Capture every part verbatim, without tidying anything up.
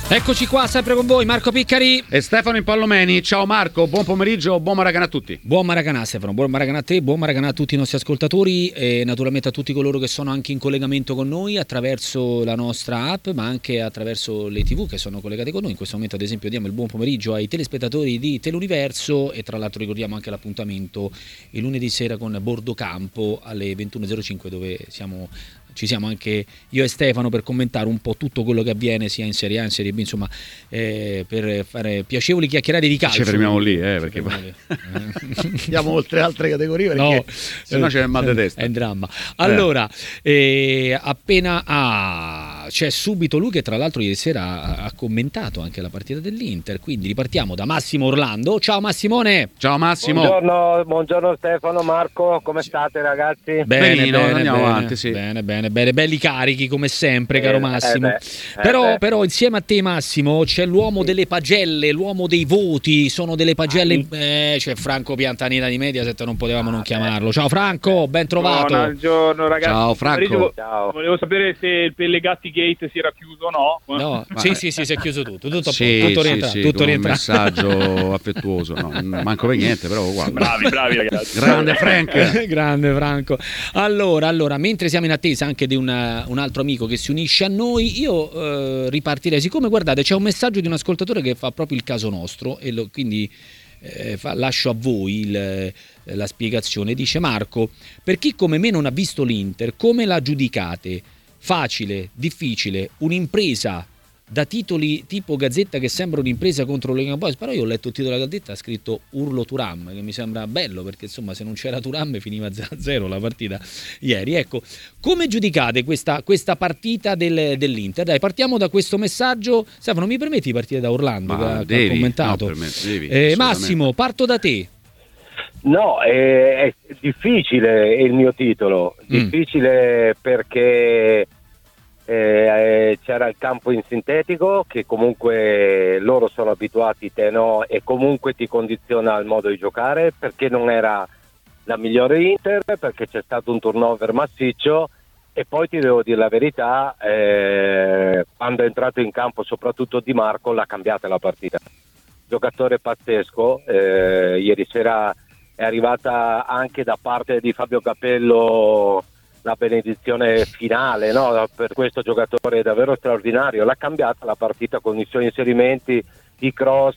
Eccoci qua, sempre con voi, Marco Piccari e Stefano Impallomeni. Ciao Marco, buon pomeriggio, buon Maracanà a tutti. Buon Maracanà Stefano, buon Maracanà a te, buon Maracanà a tutti i nostri ascoltatori e naturalmente a tutti coloro che sono anche in collegamento con noi attraverso la nostra app, ma anche attraverso le tivù che sono collegate con noi. In questo momento ad esempio diamo il buon pomeriggio ai telespettatori di Teleuniverso e tra l'altro ricordiamo anche l'appuntamento il lunedì sera con Bordocampo alle ventuno e zero cinque, dove siamo ci siamo anche io e Stefano per commentare un po' tutto quello che avviene sia in Serie A, in Serie B, insomma, eh, per fare piacevoli chiacchierate di calcio. Ci fermiamo lì, eh, perché poi andiamo oltre altre categorie, perché no, se no c'è il mal di testa. È un dramma. Allora, eh, appena ah, c'è subito lui che tra l'altro ieri sera ha, ha commentato anche la partita dell'Inter, quindi ripartiamo da Massimo Orlando. Ciao Massimone. Ciao Massimo. Buongiorno, buongiorno Stefano, Marco, come state ragazzi? Bene, Benino, bene, andiamo bene, avanti, sì. Bene, bene. Bene, belli carichi come sempre, caro Eh, Massimo. eh beh, eh però, beh. però insieme a te, Massimo, c'è l'uomo delle pagelle, l'uomo dei voti. Sono delle pagelle. Eh, c'è Franco Piantanita di Mediaset, non potevamo non chiamarlo. Ciao Franco, ben trovato. Buongiorno ragazzi. Ciao Franco. Ciao. Volevo sapere se il Pellegatti Gate si era chiuso o no. No, Ma- sì, sì, sì, si è chiuso tutto. Tutto, Sì, tutto sì, rientra. sì, tutto con rientra. un messaggio affettuoso, no, manco per niente, però guarda. Bravi, bravi ragazzi. Grande Frank. Grande Franco. Allora, allora, mentre siamo in attesa anche di una- un altro amico che si unisce a noi, io eh, ripartirei. Siccome guardate, c'è un messaggio di un ascoltatore che fa proprio il caso nostro, e lo- quindi eh, fa- lascio a voi il- la spiegazione. Dice: Marco, per chi come me non ha visto l'Inter, come la giudicate? Facile, difficile, un'impresa da titoli tipo Gazzetta che sembra un'impresa contro le Lega Boys? Però io ho letto il titolo della Gazzetta, ha scritto Urlo Turam, che mi sembra bello perché insomma se non c'era Turam finiva zero a zero la partita ieri. Ecco, come giudicate questa, questa partita del- dell'Inter? Dai, partiamo da questo messaggio. Stefano, mi permetti di partire da Orlando che, Ma ha- che devi, ha commentato? no, per me, devi, Eh, assolutamente. Massimo, parto da te. No, è, è difficile il mio titolo, Mm. difficile perché eh, c'era il campo in sintetico che comunque loro sono abituati, te no, e comunque ti condiziona il modo di giocare, perché non era la migliore Inter, perché c'è stato un turnover massiccio. E poi ti devo dire la verità, eh, quando è entrato in campo soprattutto Di Marco l'ha cambiata la partita. Giocatore pazzesco, eh, ieri sera è arrivata anche da parte di Fabio Capello la benedizione finale, no? Per questo giocatore davvero straordinario, l'ha cambiata la partita con i suoi inserimenti, i cross,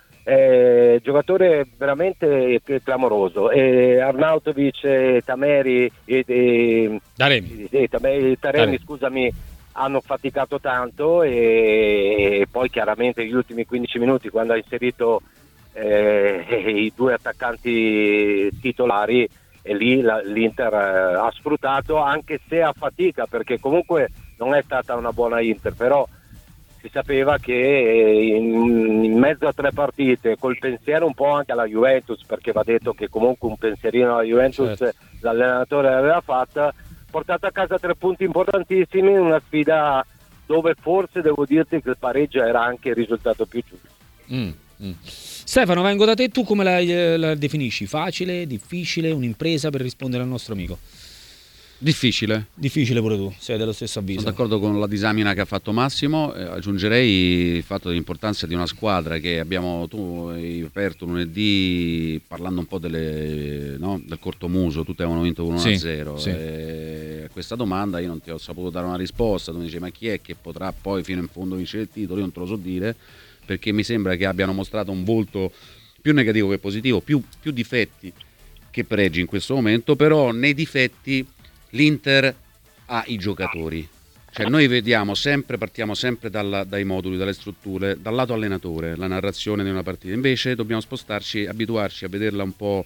eh, giocatore veramente clamoroso. E Arnautovic e Tameri e, e, Daremi. e Tameri, Taremi, Taremi. scusami, hanno faticato tanto, e, e poi chiaramente gli ultimi quindici minuti quando ha inserito eh, i due attaccanti titolari, e lì la, l'Inter eh, ha sfruttato, anche se a fatica, perché comunque non è stata una buona Inter, però si sapeva che in, in mezzo a tre partite, col pensiero un po' anche alla Juventus, perché va detto che comunque un pensierino alla Juventus Certo. l'allenatore l'aveva fatta, portato a casa tre punti importantissimi in una sfida dove forse devo dirti che il pareggio era anche il risultato più giusto. Mm, mm. Stefano, vengo da te, tu come la, la definisci? Facile, difficile, un'impresa, per rispondere al nostro amico? Difficile. Difficile pure tu, sei dello stesso avviso. Sono d'accordo con la disamina che ha fatto Massimo, eh, aggiungerei il fatto dell'importanza di una squadra che abbiamo, tu hai aperto lunedì parlando un po' delle, no, del cortomuso, tutti avevano vinto con uno a zero. Sì, sì. E a questa domanda io non ti ho saputo dare una risposta, tu mi dici ma chi è che potrà poi fino in fondo vincere il titolo? Io non te lo so dire, perché mi sembra che abbiano mostrato un volto più negativo che positivo, più, più difetti che pregi in questo momento, però nei difetti l'Inter ha i giocatori, cioè noi vediamo sempre, partiamo sempre dalla, dai moduli, dalle strutture, dal lato allenatore, la narrazione di una partita, invece dobbiamo spostarci, abituarci a vederla un po'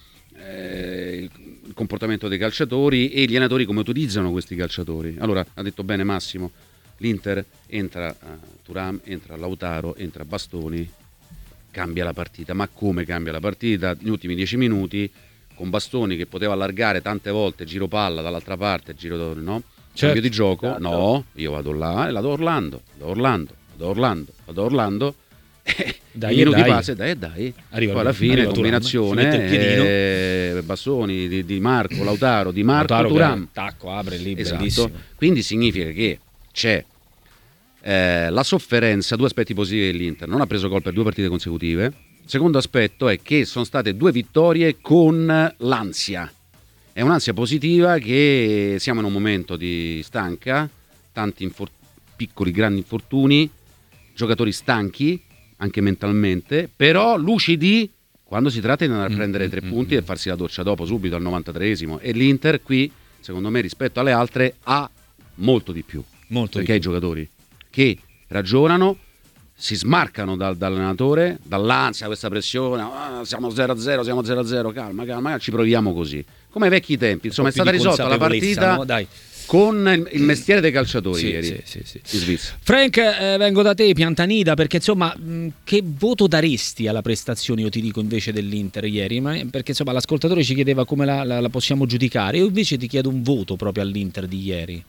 eh, il, il comportamento dei calciatori e gli allenatori come utilizzano questi calciatori. Allora, ha detto bene Massimo, l'Inter entra uh, Thuram, entra Lautaro, entra Bastoni, cambia la partita, ma come cambia la partita? Negli ultimi dieci minuti con Bastoni che poteva allargare tante volte, giro palla dall'altra parte, giro, no? Certo. Cambio di gioco, Certo. no, io vado là e la do a Orlando, do a Orlando, do a Orlando, vado a Orlando, Dai, i minuti dai. passano, dai, dai, Arriva- poi alla fine arriva Thuram, combinazione, si mette il piedino. eh, Bastoni di, di Marco, Lautaro, di Marco, Lautaro che Thuram, tacco, apre lì, esatto. bellissimo. Quindi significa che c'è eh, la sofferenza, due aspetti positivi dell'Inter: non ha preso gol per due partite consecutive. Secondo aspetto è che sono state due vittorie con l'ansia. È un'ansia positiva, che siamo in un momento di stanca, tanti infor- piccoli grandi infortuni, giocatori stanchi anche mentalmente, però lucidi quando si tratta di andare a prendere tre punti e farsi la doccia dopo, subito al novantatreesimo. E l'Inter qui, secondo me, rispetto alle altre ha molto di più, molto perché di i giocatori che ragionano, si smarcano dal, dall'allenatore, dall'ansia, questa pressione, ah, siamo zero a zero, siamo zero a zero, calma, calma, ci proviamo così, come ai vecchi tempi. Insomma, è stata risolta la partita, no? Dai. con il, il mestiere dei calciatori, sì, ieri sì, sì, sì. in Svizzera. Frank, eh, vengo da te, Piantanida, perché insomma mh, che voto daresti alla prestazione, io ti dico, invece dell'Inter ieri? Ma, perché insomma l'ascoltatore ci chiedeva come la, la, la possiamo giudicare, io invece ti chiedo un voto proprio all'Inter di ieri.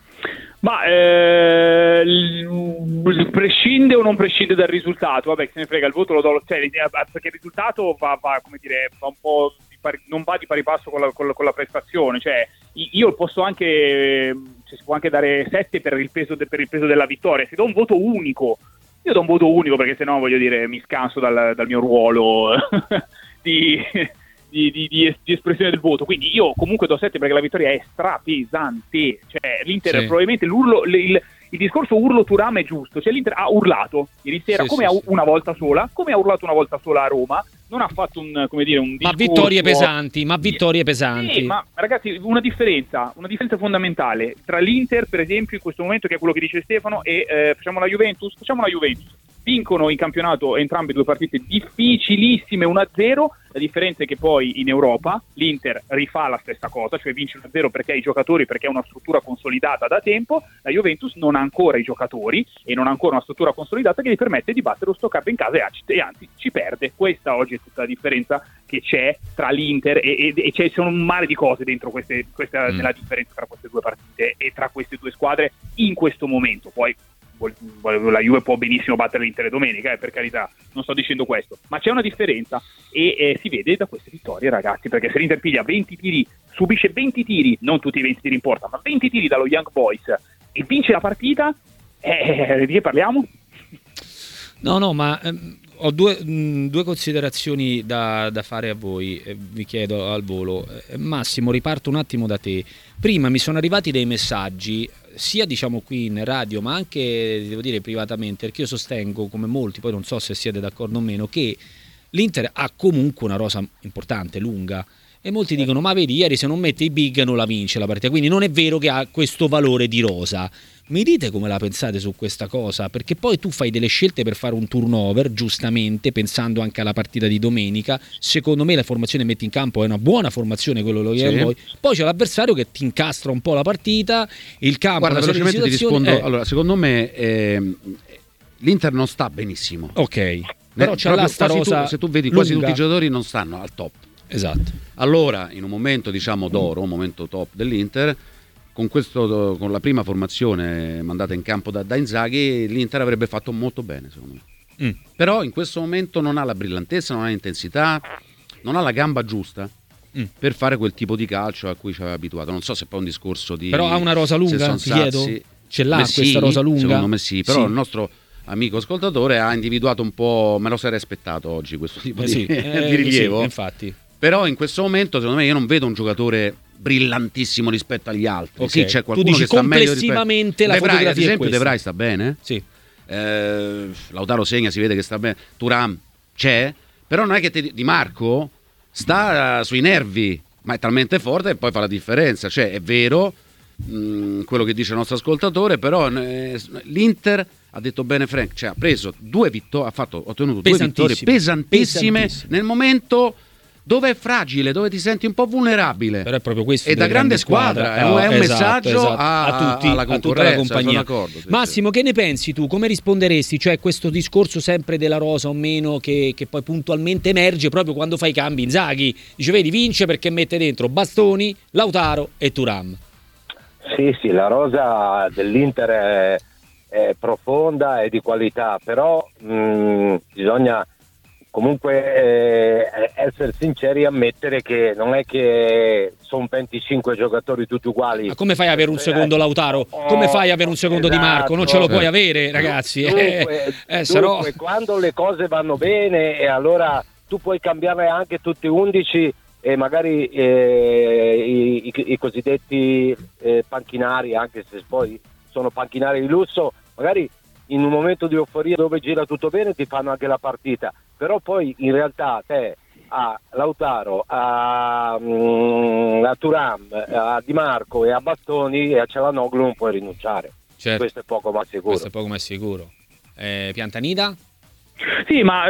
Ma eh, l- prescinde o non prescinde dal risultato? Vabbè, che se ne frega, il voto lo do, cioè, perché il risultato va, va come dire, va un po' di pari, non va di pari passo con la, con la, con la prestazione. Cioè, io posso anche, cioè, si può anche dare sette per il peso de, per il peso della vittoria. Se do un voto unico, io do un voto unico, perché sennò, voglio dire, mi scanso dal, dal mio ruolo di Di, di, di, di espressione del voto. Quindi io comunque do sette, perché la vittoria è strapesante. Cioè l'Inter, sì, probabilmente l'urlo, il, il, il discorso urlo Thuram è giusto. Cioè l'Inter ha urlato ieri sera, sì, come sì, ha, sì. una volta sola, come ha urlato una volta sola a Roma. Non ha fatto un, come dire, un discorso, ma vittorie pesanti, ma vittorie pesanti. Sì, ma ragazzi, una differenza, una differenza fondamentale tra l'Inter, per esempio, in questo momento, che è quello che dice Stefano, e eh, facciamo la Juventus, facciamo la Juventus. Vincono in campionato entrambe due partite difficilissime, uno a zero. La differenza è che poi in Europa l'Inter rifà la stessa cosa, cioè vince uno a zero perché ha i giocatori, perché è una struttura consolidata da tempo. La Juventus non ha ancora i giocatori e non ha ancora una struttura consolidata che gli permette di battere lo Stock in casa, e anzi ci perde. Questa oggi è tutta la differenza che c'è tra l'Inter e, e, e c'è sono un mare di cose dentro queste, questa, mm. nella differenza tra queste due partite e tra queste due squadre in questo momento. Poi la Juve può benissimo battere l'Inter domenica, eh, per carità, non sto dicendo questo, ma c'è una differenza e eh, si vede da queste vittorie, ragazzi, perché se l'Inter piglia venti tiri, subisce venti tiri, non tutti i venti tiri in porta, ma venti tiri dallo Young Boys e vince la partita, eh, di che parliamo? No, no, ma ehm, ho due, mh, due considerazioni da, da fare a voi, eh, vi chiedo al volo. Eh, Massimo, riparto un attimo da te. Prima mi sono arrivati dei messaggi, sia diciamo qui in radio, ma anche, devo dire, privatamente, perché io sostengo, come molti, poi non so se siete d'accordo o meno, che l'Inter ha comunque una rosa importante, lunga, e molti dicono, ma vedi, ieri se non mette i big non la vince la partita, quindi non è vero che ha questo valore di rosa. Mi dite come la pensate su questa cosa? Perché poi tu fai delle scelte per fare un turnover, giustamente, pensando anche alla partita di domenica. Secondo me la formazione che metti in campo è una buona formazione, quello lo chiede, sì, voi. Poi c'è l'avversario che ti incastra un po' la partita, il campo. Guarda, velocemente ti rispondo. Eh. Allora, secondo me eh, l'Inter non sta benissimo. Ok, però c'è la sta rosa. Tu, se tu vedi, quasi lunga. Tutti i giocatori non stanno al top. Esatto. Allora, in un momento, diciamo, d'oro, un momento top dell'Inter, con, questo, con la prima formazione mandata in campo da, da Inzaghi, l'Inter avrebbe fatto molto bene, secondo me. Mm. Però in questo momento non ha la brillantezza, non ha l'intensità, non ha la gamba giusta mm. per fare quel tipo di calcio a cui ci aveva abituato. Non so se è poi un discorso di... Però ha una rosa lunga, ti chiedo? Ce l'ha questa sì, rosa lunga? Secondo me sì, però sì. il nostro amico ascoltatore ha individuato un po', me lo sarei aspettato oggi, questo tipo eh di, sì. eh, di rilievo. Sì, infatti. Però in questo momento, secondo me, io non vedo un giocatore brillantissimo rispetto agli altri. Okay. Sì, c'è qualcuno che sta meglio rispetto. Complessivamente la De Vrij, fotografia ad esempio, è De Vrij sta bene. Sì. Eh, Lautaro segna, si vede che sta bene. Thuram c'è, però non è che te, Di Marco sta uh, sui nervi, ma è talmente forte e poi fa la differenza. Cioè, è vero mh, quello che dice il nostro ascoltatore, però eh, l'Inter, ha detto bene Frank, cioè ha preso due vittorie, ha fatto, ottenuto due vittorie pesantissime, pesantissime nel momento dove è fragile, dove ti senti un po' vulnerabile. Però è proprio questo. E da grande squadra, squadra. No, è un esatto, messaggio esatto. A, a tutti, alla a tutta la compagnia. Sì, Massimo, sì. Che ne pensi tu? Come risponderesti? Cioè questo discorso sempre della rosa o meno che, che poi puntualmente emerge proprio quando fai i cambi. Inzaghi dice, vedi, vince perché mette dentro Bastoni, Lautaro e Thuram. Sì, sì, la rosa dell'Inter è, è profonda e di qualità, però mh, bisogna comunque eh, essere sinceri e ammettere che non è che sono venticinque giocatori tutti uguali. Ma come fai ad avere un secondo Lautaro? Come fai ad avere un secondo esatto. Di Marco? Non ce lo puoi avere, ragazzi. Dunque, eh, eh, dunque sarò... quando le cose vanno bene, e allora tu puoi cambiare anche tutti undici e magari eh, i, i, i cosiddetti eh, panchinari, anche se poi sono panchinari di lusso, magari in un momento di euforia dove gira tutto bene ti fanno anche la partita, però poi in realtà te a Lautaro, a, a Thuram, a Di Marco e a Bastoni e a Çalhanoğlu non puoi rinunciare. Certo. Questo è poco ma sicuro. Questo è poco ma sicuro. Eh, Piantanida? Sì, ma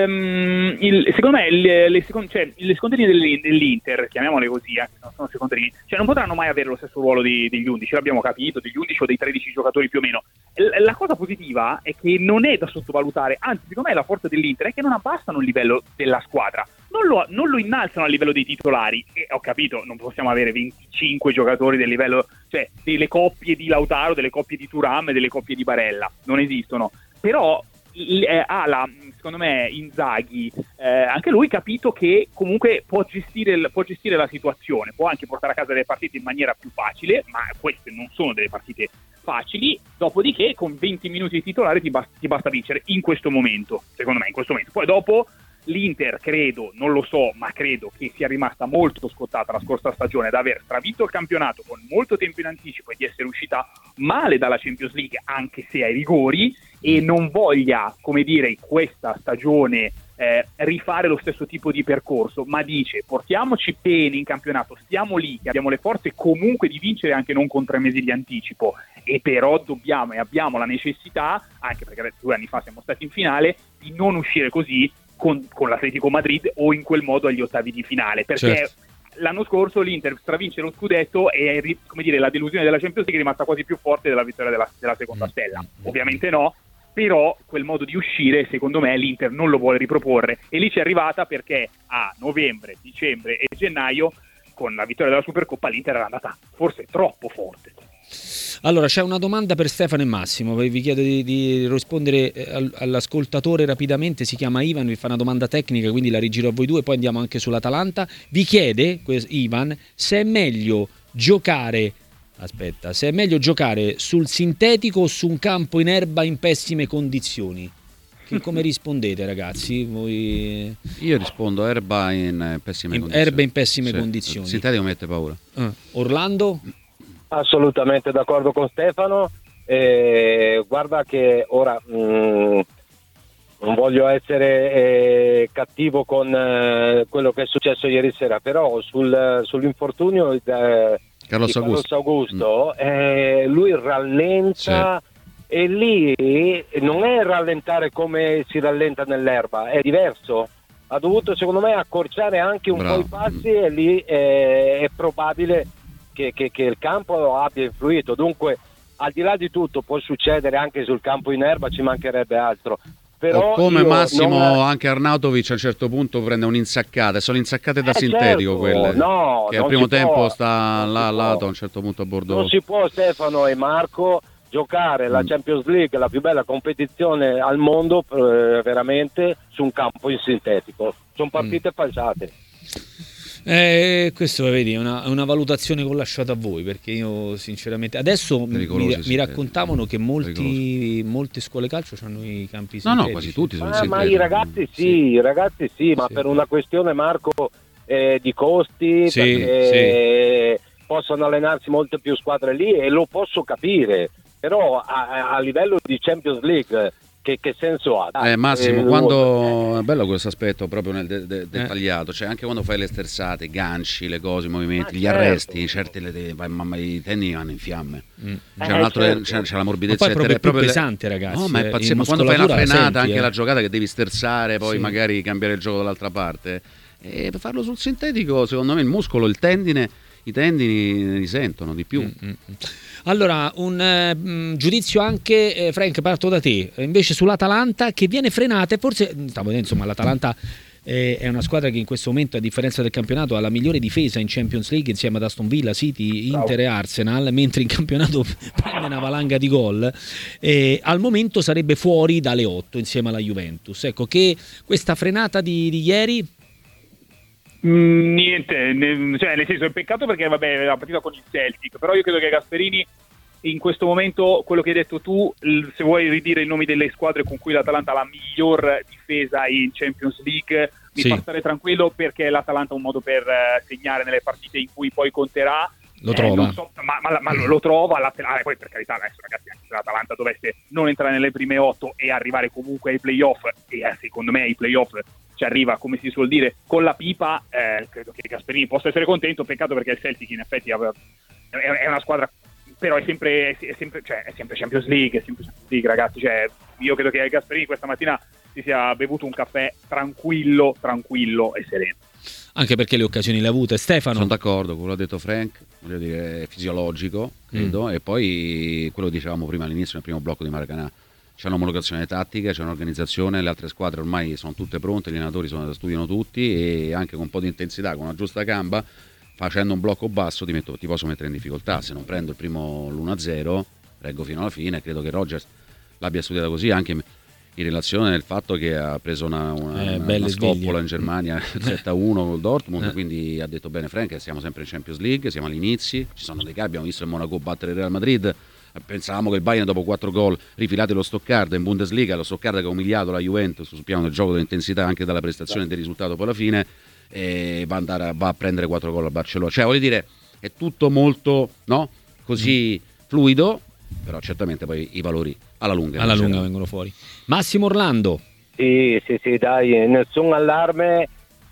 ehm, il, secondo me le, le, second, cioè, le seconde linee dell'Inter, chiamiamole così, eh, non sono seconde linee, cioè non potranno mai avere lo stesso ruolo di, degli undici, l'abbiamo capito, degli undici o dei tredici giocatori più o meno. L- la cosa positiva è che non è da sottovalutare, anzi secondo me la forza dell'Inter è che non abbassano il livello della squadra, non lo, non lo innalzano a livello dei titolari, e ho capito, non possiamo avere venticinque giocatori del livello, cioè delle coppie di Lautaro, delle coppie di Thuram e delle coppie di Barella, non esistono, però Eh, ha la, secondo me Inzaghi eh, anche lui capito che comunque può gestire, può gestire la situazione, può anche portare a casa delle partite in maniera più facile, ma queste non sono delle partite facili, dopodiché con venti minuti di titolare ti basta, ti basta vincere in questo momento, secondo me in questo momento. Poi dopo l'Inter credo, non lo so, ma credo che sia rimasta molto scottata la scorsa stagione ad aver stravinto il campionato con molto tempo in anticipo e di essere uscita male dalla Champions League, anche se ai rigori, e non voglia, come dire, in questa stagione eh, rifare lo stesso tipo di percorso, ma dice portiamoci bene in campionato, stiamo lì, che abbiamo le forze comunque di vincere anche non con tre mesi di anticipo, e però dobbiamo e abbiamo la necessità, anche perché due anni fa siamo stati in finale, di non uscire così con, con l'Atletico Madrid o in quel modo agli ottavi di finale, perché certo. L'anno scorso l'Inter stravince lo scudetto e, come dire, la delusione della Champions League è rimasta quasi più forte della vittoria della, della seconda stella. Ovviamente no, però quel modo di uscire secondo me l'Inter non lo vuole riproporre, e lì ci è arrivata perché a novembre, dicembre e gennaio con la vittoria della Supercoppa l'Inter era andata forse troppo forte. Allora c'è una domanda per Stefano e Massimo, vi chiedo di, di rispondere all'ascoltatore rapidamente, si chiama Ivan, vi fa una domanda tecnica, quindi la rigiro a voi due, poi andiamo anche sull'Atalanta. Vi chiede, Ivan, se è meglio giocare aspetta, se è meglio giocare sul sintetico o su un campo in erba in pessime condizioni. Che come rispondete, ragazzi? Voi... Io rispondo erba in pessime in, condizioni. Erba in pessime sì. condizioni. Il sintetico mette paura. Uh. Orlando? Assolutamente d'accordo con Stefano. Eh, guarda che ora mh, non voglio essere eh, cattivo con eh, quello che è successo ieri sera, però sul, sull'infortunio eh, Carlos di Carlos Augusto, Augusto mm. eh, lui rallenta, sì. E lì non è rallentare come si rallenta nell'erba, è diverso. Ha dovuto secondo me accorciare anche un Bravo. po' i passi, e lì eh, è probabile Che, che, che il campo abbia influito. Dunque, al di là di tutto, può succedere anche sul campo in erba, ci mancherebbe altro. Però o come Massimo, non... anche Arnautovic a un certo punto prende un'insaccata, sono insaccate da eh sintetico certo, quelle, no, che al primo tempo può, sta là a lato, a un certo punto a bordo. Non si può, Stefano e Marco, giocare la Champions League, la più bella competizione al mondo, eh, veramente su un campo in sintetico. Sono partite mm. falciate. Eh, questo vedi è una, una valutazione che ho lasciato a voi, perché io sinceramente adesso mi, mi raccontavano che molti, molte scuole calcio hanno i campi sintetici. No, no, quasi tutti sono ah, sintetici. Ma i ragazzi sì, sì. i ragazzi sì, ma sì. per una questione, Marco, eh, di costi, sì, perché sì. possono allenarsi molte più squadre lì, e lo posso capire, però a, a livello di Champions League Che, che senso ha? Dai, eh, Massimo, eh, quando è bello questo aspetto proprio nel de- de- eh. dettagliato, cioè anche quando fai le sterzate, i ganci, le cose, i movimenti, ah, gli certo. arresti, certe le de- vai, mamma, i tendini vanno in fiamme. Mm. C'è, eh, un altro, certo. c'è, c'è la morbidezza, ma poi è proprio è proprio più le... pesante, ragazzi. No, ma è eh, pazzesco, ma quando fai una frenata, senti, anche eh. la giocata che devi sterzare, poi sì. magari cambiare il gioco dall'altra parte, e per farlo sul sintetico, secondo me il muscolo, il tendine, i tendini ne risentono di più. Mm-hmm. Allora, un eh, giudizio anche, eh, Frank, parto da te, invece sull'Atalanta che viene frenata, e forse, stavo insomma, l'Atalanta eh, è una squadra che in questo momento, a differenza del campionato, ha la migliore difesa in Champions League insieme ad Aston Villa, City, Inter e Arsenal, mentre in campionato prende una valanga di gol. Eh, al momento sarebbe fuori dalle otto insieme alla Juventus. Ecco che questa frenata di, di ieri... Mm, niente, ne, cioè nel senso è peccato perché vabbè la partita con il Celtic, però io credo che Gasperini in questo momento, quello che hai detto tu, se vuoi ridire i nomi delle squadre con cui l'Atalanta ha la miglior difesa in Champions League, mi sì. fa stare tranquillo, perché l'Atalanta ha un modo per segnare nelle partite in cui poi conterà. Lo trova, eh, so, ma, ma, ma lo trova laterale. Poi per carità adesso ragazzi, anche se l'Atalanta dovesse non entrare nelle prime otto e arrivare comunque ai playoff, e eh, secondo me ai playoff ci arriva, come si suol dire, con la pipa, eh, credo che Gasperini possa essere contento. Peccato perché il Celtic in effetti aveva, è una squadra, però è sempre, è sempre, cioè, è sempre Champions League, è sempre Champions League ragazzi, cioè, io credo che Gasperini questa mattina si sia bevuto un caffè tranquillo, tranquillo e sereno. Anche perché le occasioni le ha avute. Stefano? Sono d'accordo con quello che ha detto Frank, voglio dire, è fisiologico, credo, mm. e poi quello che dicevamo prima all'inizio, nel primo blocco di Maracanã, c'è un'omologazione tattica, c'è un'organizzazione, le altre squadre ormai sono tutte pronte, gli allenatori sono, studiano tutti, e anche con un po' di intensità, con una giusta gamba, facendo un blocco basso ti, metto, ti posso mettere in difficoltà. Se non prendo il primo l'uno a zero, reggo fino alla fine. Credo che Rodgers l'abbia studiata così, anche in relazione al fatto che ha preso una, una, eh, una scoppola in Germania sette a uno col Dortmund, eh. quindi ha detto bene Frank, siamo sempre in Champions League, siamo agli inizi, ci sono dei cambi, abbiamo visto il Monaco battere il Real Madrid, pensavamo che il Bayern dopo quattro gol rifilati lo Stoccarda in Bundesliga, lo Stoccarda che ha umiliato la Juventus sul piano del gioco, dell'intensità, anche dalla prestazione e del risultato poi alla fine, e va, andare a, va a prendere quattro gol a Barcellona. Cioè voglio dire, è tutto molto, no, così fluido, però certamente poi i valori alla lunga alla lunga vengono fuori. Massimo Orlando. Sì, sì, sì, dai, nessun allarme,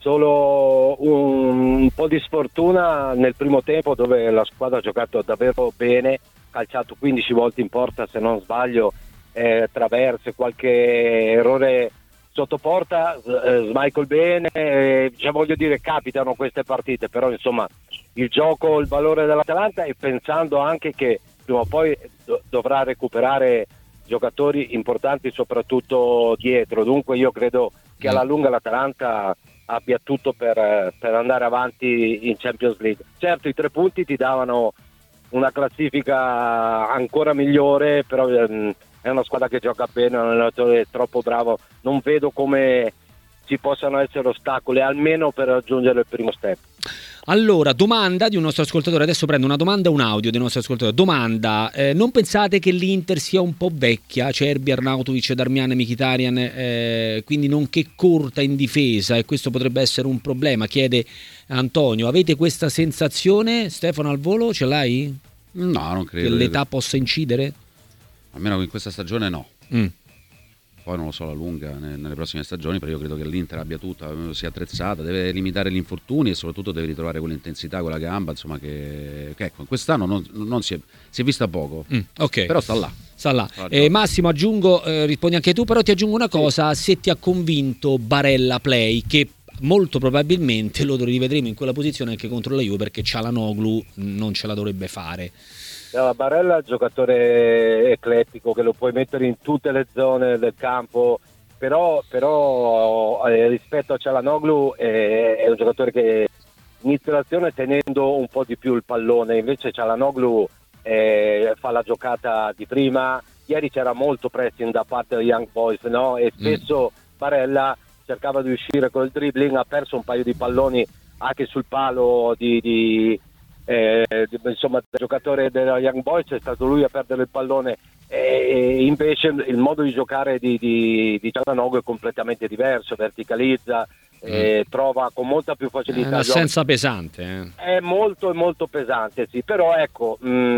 solo un, un po' di sfortuna nel primo tempo, dove la squadra ha giocato davvero bene, calciato quindici volte in porta se non sbaglio, eh, traverse, qualche errore sotto porta, eh, Michael bene, eh, cioè voglio dire, capitano queste partite, però insomma il gioco, il valore dell'Atalanta, e pensando anche che prima o poi do- dovrà recuperare giocatori importanti soprattutto dietro, dunque io credo che alla lunga l'Atalanta abbia tutto per, per andare avanti in Champions League. Certo, i tre punti ti davano una classifica ancora migliore, però ehm, è una squadra che gioca bene, un allenatore troppo bravo, non vedo come ci possano essere ostacoli, almeno per raggiungere il primo step. Allora, domanda di un nostro ascoltatore, adesso prendo una domanda e un audio del nostro ascoltatore. Domanda, eh, non pensate che l'Inter sia un po' vecchia, Cerbi, Arnautovic, Darmian e Mkhitaryan, eh, quindi non che corta in difesa, e questo potrebbe essere un problema, chiede Antonio. Avete questa sensazione? Stefano, al volo ce l'hai? No, non credo. Che l'età possa incidere? Almeno in questa stagione no. Mm. Poi non lo so la lunga nelle prossime stagioni, però io credo che l'Inter abbia tutta, sia attrezzata, deve limitare gli infortuni e soprattutto deve ritrovare quell'intensità, quella gamba, insomma, che, che ecco, quest'anno non, non si, è, si è vista poco, mm, okay. però sta là. Sta là. Eh, Massimo, aggiungo, eh, rispondi anche tu, però ti aggiungo una cosa, se ti ha convinto Barella Play, che molto probabilmente lo rivedremo in quella posizione anche contro la Juve, perché Çalhanoğlu non ce la dovrebbe fare. La Barella è un giocatore eclettico che lo puoi mettere in tutte le zone del campo, però, però eh, rispetto a Çalhanoğlu è, è un giocatore che inizia l'azione tenendo un po' di più il pallone, invece Çalhanoğlu eh, fa la giocata di prima. Ieri c'era molto pressing da parte dei Young Boys, no? E spesso mm. Barella cercava di uscire col dribbling, ha perso un paio di palloni anche sul palo di... di Eh, insomma, il giocatore della Young Boys è stato lui a perdere il pallone, e invece il modo di giocare di, di, di Çalhanoğlu è completamente diverso, verticalizza, mm. eh, trova con molta più facilità. È un'assenza pesante, eh. È molto molto pesante, sì, però ecco,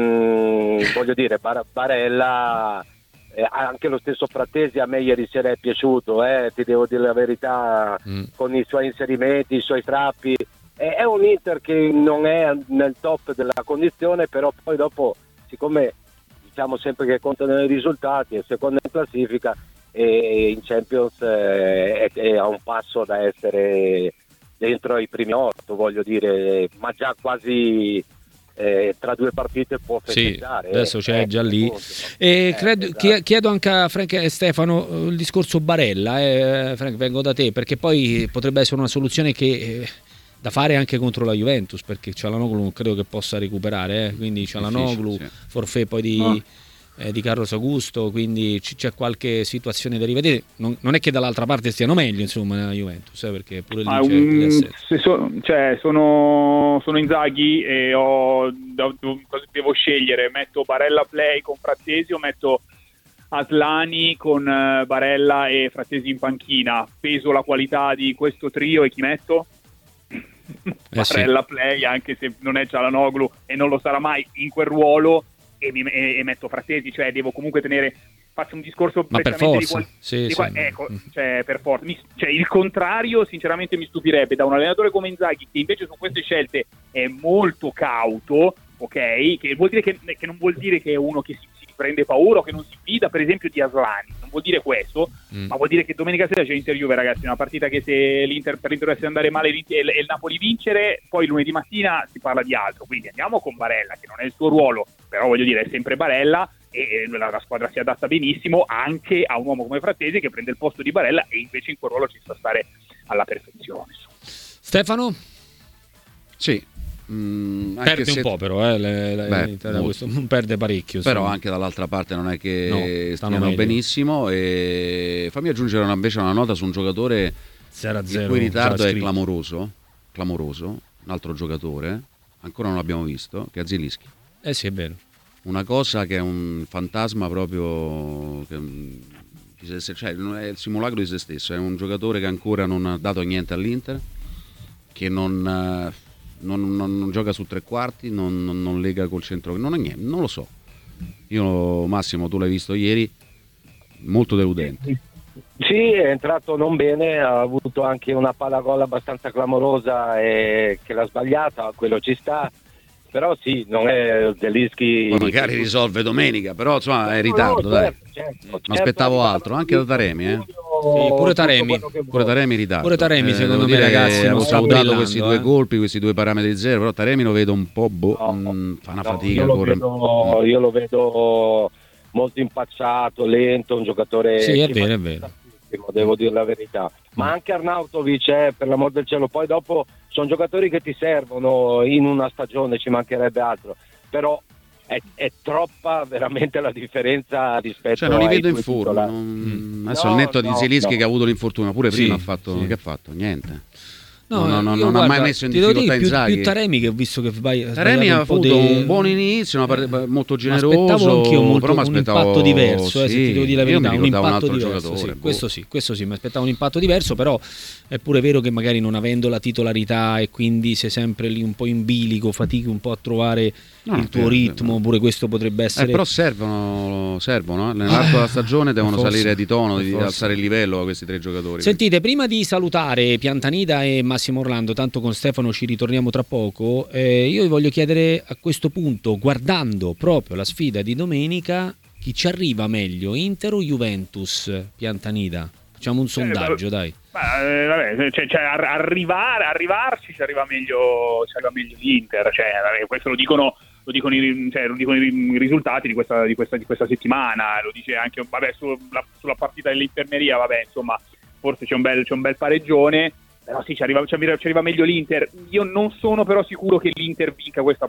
mh, voglio dire, Bar- Barella, eh, anche lo stesso Frattesi a me ieri sera è piaciuto, eh, ti devo dire la verità, mm. con i suoi inserimenti, i suoi strappi. È un Inter che non è nel top della condizione, però poi dopo, siccome diciamo sempre che contano i risultati, è secondo in classifica e in Champions è, è a un passo da essere dentro i primi otto, voglio dire, ma già quasi eh, tra due partite può festeggiare. Sì, adesso eh, c'è eh, già lì. appunto. E Eh, credo, esatto. chiedo anche a Frank e Stefano eh, il discorso Barella. Eh, Frank, vengo da te, perché poi potrebbe essere una soluzione che... Eh, da fare anche contro la Juventus, perché Çalhanoğlu non credo che possa recuperare, eh? Quindi Çalhanoğlu, sì. forfait poi di, No. eh, di Carlos Augusto, quindi c- c'è qualche situazione da rivedere. Non, non è che dall'altra parte stiano meglio, insomma, nella Juventus, eh? Perché pure lì Ma, c'è um, gli assetti. se so- cioè, sono, sono Inzaghi e ho, devo, devo scegliere, metto Barella play con Frattesi o metto Aslani con eh, Barella e Frattesi in panchina. Peso la qualità di questo trio e chi metto? Eh sì. Barella play, anche se non è Çalhanoğlu e non lo sarà mai in quel ruolo, e, mi, e, e metto Frattesi, cioè devo comunque tenere, faccio un discorso Ma per prettamente forza, di, qual- sì, di sì. qual- ecco, cioè per forza. Mi- cioè, il contrario sinceramente mi stupirebbe da un allenatore come Inzaghi, che invece su queste scelte è molto cauto, ok? Che vuol dire che, che non vuol dire che è uno che si, si prende paura o che non si fida, per esempio, di Aslani, non vuol dire questo, Mm. ma vuol dire che domenica sera c'è Inter-Juve, ragazzi, una partita che se l'Inter, per l'Inter dovesse andare male e il, e il Napoli vincere, poi lunedì mattina si parla di altro, quindi andiamo con Barella, che non è il suo ruolo, però voglio dire è sempre Barella, e la, la squadra si adatta benissimo anche a un uomo come Frattesi che prende il posto di Barella e invece in quel ruolo ci sa stare alla perfezione. Stefano? Sì. Mm, anche Perde se- un po' però, eh, le- le- Beh, l'Inter da molto. questo, perde parecchio. Però insomma. anche dall'altra parte non è che No, stanno stiano meglio. benissimo. E fammi aggiungere una, invece una nota su un giocatore zero a il zero cui ritardo già è scritto. clamoroso, clamoroso, un altro giocatore, ancora non l'abbiamo visto, che è Zielinski. Eh sì, è vero. Una cosa che è un fantasma proprio, che, di se- cioè non è il simulacro di se stesso, è un giocatore che ancora non ha dato niente all'Inter, che non, eh, non, non- non gioca su tre quarti, non, non- non lega col centro, non è niente, non lo so. Io Massimo, tu l'hai visto ieri, molto deludente. Sì, è entrato non bene, ha avuto anche una palla gol abbastanza clamorosa e che l'ha sbagliata, quello ci sta, però sì, non è Zielinski. Poi magari risolve domenica, però insomma è in ritardo, No, dai. certo, certo, Mi certo, aspettavo è altro, anche da Taremi, eh. Sì, pure Taremi. tutto quello che Pure vuoi. Taremi in ritardo. Pure Taremi, secondo devo me, dire, ragazzi, non avevo sta salutato brillando, questi due eh. colpi, questi due parametri zero, però Taremi lo vedo un po' boh, No, mh, fa una no, fatica. io, lo corre- vedo, io lo vedo molto impacciato, lento, un giocatore Sì, è che vero, fa è vero. tantissimo, devo dire la verità. Ma anche Arnautovic, eh, per l'amor del cielo, poi dopo sono giocatori che ti servono in una stagione, ci mancherebbe altro, però è, è troppa veramente la differenza rispetto Cioè non li ai vedo in due forma. titolari. non- Mm. Adesso No, al netto di no, Zielinski no. che ha avuto l'infortunio, pure Sì, prima ha fatto, sì. che ha fatto? Niente. No, No, no, no, io non ha mai guarda, messo in ti devo dire, difficoltà più, Inzaghi. più Taremi, che ho visto che vai, ha Taremi sbagliato ha un po' avuto de- un buon inizio, una part- molto Mi generoso, aspettavo anch'io molto, però mi un aspettavo impatto diverso, eh, se sì, ti devo dire la io mi verità, un ricordavo un impatto altro diverso. giocatore. Sì, boh. questo sì, questo sì, mi aspettavo un impatto diverso, però è pure vero che magari non avendo la titolarità e quindi sei sempre lì un po' in bilico, fatichi un po' a trovare No, il tuo vero, ritmo, vero. pure questo potrebbe Eh, essere... però servono, servono eh. nell'arco della stagione devono forse, salire di tono, di forse. alzare il livello a questi tre giocatori. Sentite, prima di salutare Piantanida e Massimo Orlando, tanto con Stefano ci ritorniamo tra poco, eh, io vi voglio chiedere a questo punto, guardando proprio la sfida di domenica, chi ci arriva meglio, Inter o Juventus, Piantanida? Facciamo un sondaggio, dai. Ma, eh, vabbè, cioè, cioè, ar- arrivare, arrivarci ci arriva meglio, ci arriva meglio l'Inter, cioè, vabbè, questo lo dicono, lo dicono, i, cioè, lo dicono i risultati di questa, di questa, di questa settimana, lo dice anche vabbè, sulla, sulla partita dell'infermeria, vabbè, insomma, forse c'è un bel, c'è un bel pareggione, però sì, ci arriva, ci arriva, ci arriva meglio l'Inter. Io non sono però sicuro che l'Inter vinca questa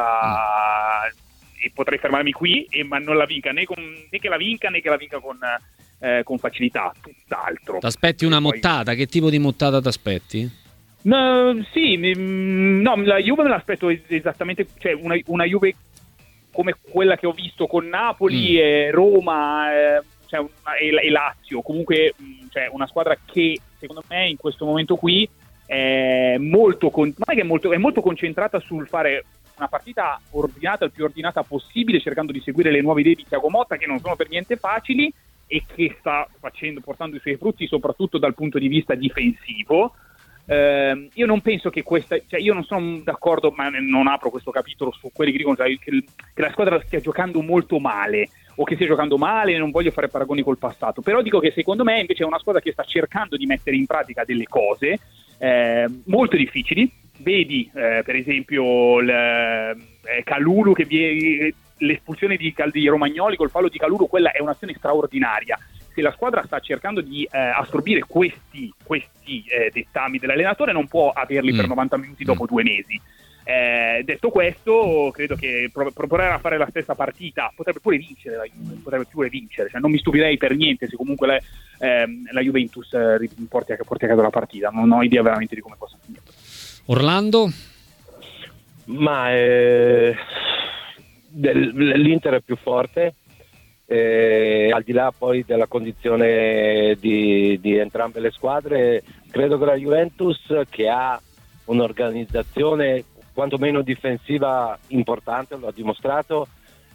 partita, mm. e potrei fermarmi qui, e, ma non la vinca né, con, né che la vinca né che la vinca con... Eh, con facilità, tutt'altro. T'aspetti una Poi- mottata? Che tipo di mottata t'aspetti? No, sì, mm, no, la Juve me l'aspetto es- esattamente, cioè una, una Juve come quella che ho visto con Napoli, Mm. e Roma, eh, cioè una- e, e Lazio, comunque mh, cioè una squadra che secondo me in questo momento qui è molto, con- non è che è molto, è molto concentrata sul fare una partita ordinata, il più ordinata possibile, cercando di seguire le nuove idee di Thiago Motta, che non sono per niente facili e che sta facendo, portando i suoi frutti soprattutto dal punto di vista difensivo. Eh, io non penso che questa, cioè io non sono d'accordo, ma non apro questo capitolo su quelli che dicono che, che la squadra stia giocando molto male o che stia giocando male, non voglio fare paragoni col passato, però dico che secondo me invece è una squadra che sta cercando di mettere in pratica delle cose eh, molto difficili, vedi eh, per esempio il, eh, Kalulu che viene, l'espulsione di, di Romagnoli col fallo di Kalulu, quella è un'azione straordinaria. Se la squadra sta cercando di eh, assorbire questi, questi eh, dettami dell'allenatore, non può averli mm. per novanta minuti dopo mm. due mesi. Eh, detto questo, credo che prov- provare a fare la stessa partita potrebbe pure vincere, la Juventus, potrebbe pure vincere, cioè non mi stupirei per niente se comunque la, ehm, la Juventus eh, porti, a, porti a casa la partita, non ho idea veramente di come possa finire. Orlando? Ma eh, l'Inter è più forte. Eh, al di là poi della condizione di, di entrambe le squadre, credo che la Juventus, che ha un'organizzazione quantomeno difensiva importante, lo ha dimostrato,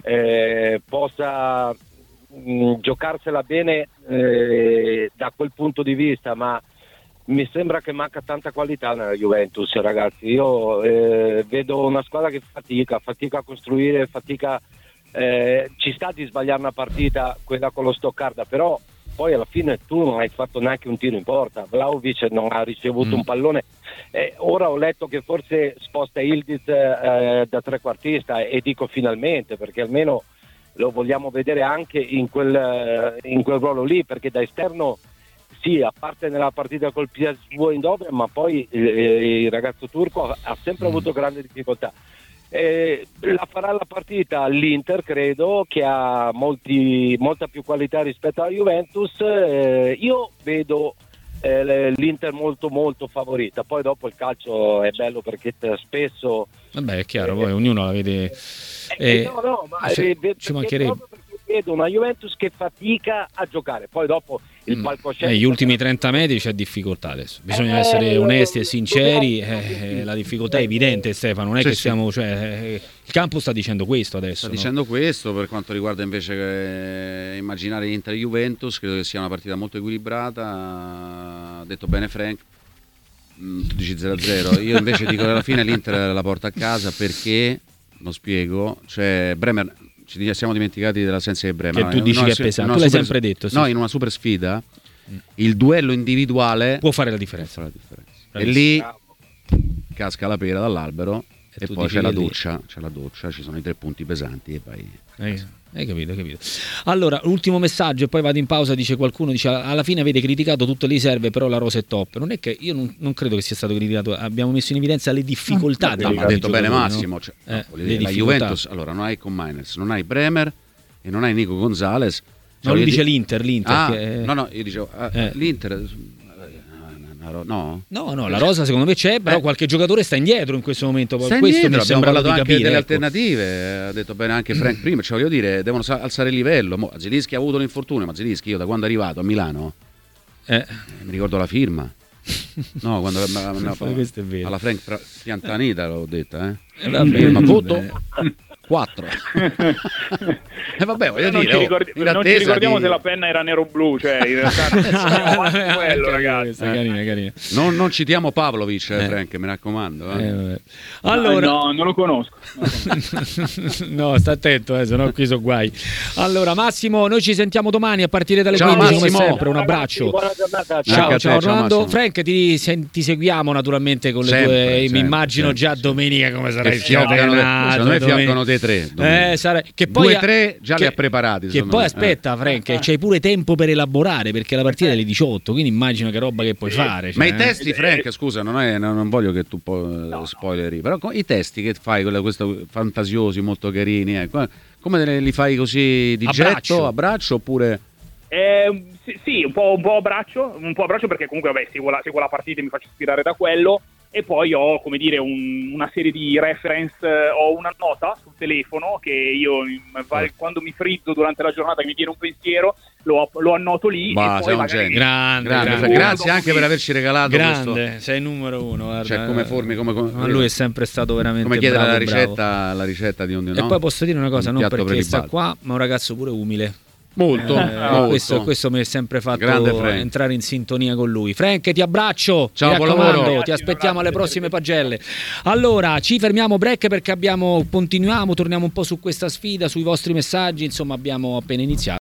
eh, possa mh, giocarsela bene eh, da quel punto di vista, ma mi sembra che manca tanta qualità nella Juventus, ragazzi. Io eh, vedo una squadra che fatica, fatica a costruire, fatica. Eh, ci sta di sbagliare una partita, quella con lo Stoccarda, però poi alla fine tu non hai fatto neanche un tiro in porta. Vlahovic non ha ricevuto mm. un pallone. Eh, ora ho letto che forse sposta Ildiz eh, da trequartista, e dico finalmente, perché almeno lo vogliamo vedere anche in quel, in quel ruolo lì, perché da esterno sì, a parte nella partita col P S V Eindhoven, ma poi eh, il ragazzo turco ha, ha sempre mm. avuto grande difficoltà. Eh, la farà la partita l'Inter, credo, che ha molti, molta più qualità rispetto alla Juventus. Eh, io vedo eh, l'Inter molto molto favorita, poi dopo il calcio è bello perché spesso vabbè è chiaro, eh, poi ognuno la vede eh, eh, no no ma se, eh, ci mancherebbe, vedo una Juventus che fatica a giocare, poi dopo il mm. palcoscenico, eh, gli ultimi trenta metri c'è difficoltà adesso, bisogna eh, essere onesti e sinceri, eh, la difficoltà è evidente, Stefano, non è sì, che stiamo sì. cioè, eh, il campo sta dicendo questo adesso, sta no? dicendo questo. Per quanto riguarda invece eh, immaginare Inter Juventus, credo che sia una partita molto equilibrata. Ha detto bene Frank, mm, tu dici zero a zero, io invece dico che alla fine l'Inter la porta a casa, perché lo spiego, cioè Bremer, ci siamo dimenticati dell'assenza di Bremer, che tu dici che è pesante, tu l'hai super, sempre detto sì. No, in una super sfida mm. il duello individuale può fare la differenza, fare la differenza. E lì casca la pera dall'albero e, e poi c'è la doccia c'è la doccia, ci sono i tre punti pesanti e vai. Hai, hai capito, hai capito. Allora, l'ultimo messaggio e poi vado in pausa. Dice qualcuno, dice alla fine avete criticato tutte le riserve, però la rosa è top. Non è che io non, non credo che sia stato criticato, abbiamo messo in evidenza le difficoltà no, dei ma ha detto bene Massimo, no? cioè, eh, no, dire, la Juventus, allora non hai con Miners, non hai Bremer e non hai Nico Gonzalez. Cioè, no, lui dice di... l'Inter, l'Inter ah, che... no no io dicevo ah, eh. l'Inter no? No, no, la rosa secondo me c'è, però eh. qualche giocatore sta indietro in questo momento. Sta questo indietro, mi abbiamo parlato di anche capire, delle ecco. alternative, ha detto bene anche Frank prima, cioè voglio dire, devono alzare il livello. Mo, Zilinski ha avuto l'infortunio, ma Zilinski io da quando è arrivato a Milano eh. mi ricordo la firma. No, quando ma, ma, questo è vero. Alla Frank Piantanita l'ho detta, eh. eh vabbè, ma voto quattro. E vabbè, voglio non dire, ci, ricordi- oh, non ci ricordiamo di... se la penna era nero-blu, cioè in realtà quello, ragazzi. Questa, eh. carina, carina. Non, non citiamo Pavlovic, eh, eh. Frank, mi raccomando. Eh. Eh, allora, no, no, non lo conosco. No, sta attento, eh, sennò qui sono guai. Allora, Massimo, noi ci sentiamo domani a partire dalle ciao, quindici Massimo. come sempre. Un abbraccio. Buona giornata. Ciao, ciao, ciao Orlando. Ciao, Frank, ti, se, ti seguiamo naturalmente con le sempre, tue. sempre, mi immagino sempre, già sempre. domenica come sarai fioccano, secondo me fioccano te tre. Eh, sare... che poi due tre già che, li ha preparati. Che poi me. aspetta, Frank, eh. c'hai pure tempo per elaborare perché la partita è alle diciotto, quindi immagino che roba che puoi sì. fare. Cioè, Ma i eh. testi, Frank, scusa, non, è, non voglio che tu poi no, spoileri, però i testi che fai, questi fantasiosi, molto carini, eh, come li fai così di Abbraccio. getto, a braccio oppure... Eh, sì, sì, un po', un po' a braccio, un po' a braccio perché comunque vabbè, seguo, la, seguo la partita e mi faccio ispirare da quello. E poi ho, come dire, un, una serie di reference, eh, ho una nota sul telefono che io va, quando mi frizzo durante la giornata che mi viene un pensiero lo, lo annoto lì. Bah, e poi sei un magari... genio. Grande, grande, grande. grazie anche per averci regalato grande, questo. sei il numero uno, guarda. Cioè come formi, come, come ma lui è sempre stato veramente come chiedere bravo, la ricetta, bravo. la ricetta di un no? E poi posso dire una cosa, un non perché per sta qua, ma un ragazzo pure umile. Molto, eh, molto. Questo, questo mi è sempre fatto entrare in sintonia con lui. Frank, ti abbraccio, ciao, mi raccomando, lavoro. Ti aspettiamo alle prossime pagelle. Allora, ci fermiamo break perché abbiamo continuiamo, torniamo un po' su questa sfida, sui vostri messaggi, insomma abbiamo appena iniziato.